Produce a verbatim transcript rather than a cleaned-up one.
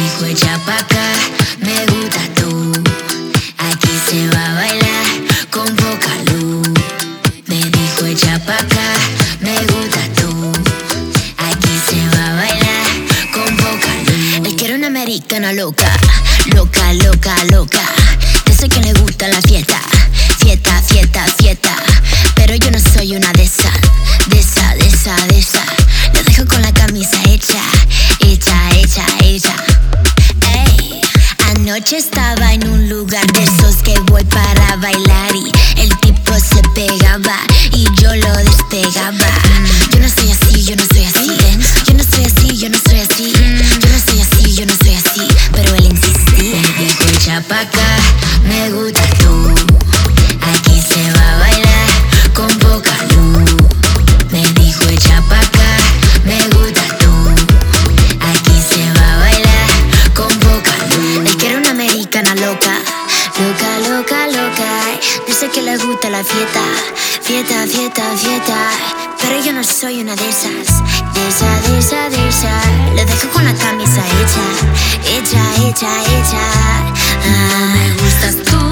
dijo echa pa' acá, me gusta tú. Aquí se va a bailar con poca luz. Me dijo echa pa' acá, me gusta tú. Aquí se va a bailar con poca luz. Él quiere una americana loca, loca, loca, loca. Yo sé que le gusta la fiesta, fiesta, fiesta, fiesta. Pero yo no soy una de esas, de esa, de esa, de esa. Lo dejo con la camisa hecha, hecha, hecha, hecha. Ey, anoche estaba en un lugar de esos que voy para bailar y el tipo se pegaba y yo lo despegaba. Yo no soy así, yo no soy así. Yo no soy así, yo no soy así. Yo no soy así, yo no soy así. Pero él insistía. Me dijo echa pa' acá, me gusta tú. Aquí se va a bailar con poca luz. Me dijo echa pa' acá, me gusta tú. Aquí se va a bailar con poca luz. Él quiere una americana loca, loca, loca, loca. Yo sé que le gusta la fiesta, fiesta, fiesta, fiesta. Pero yo no soy una de esas, de esa, de esa, de esa. Le dejo con la camisa hecha, hecha, hecha, hecha. Ah, me gustas tú.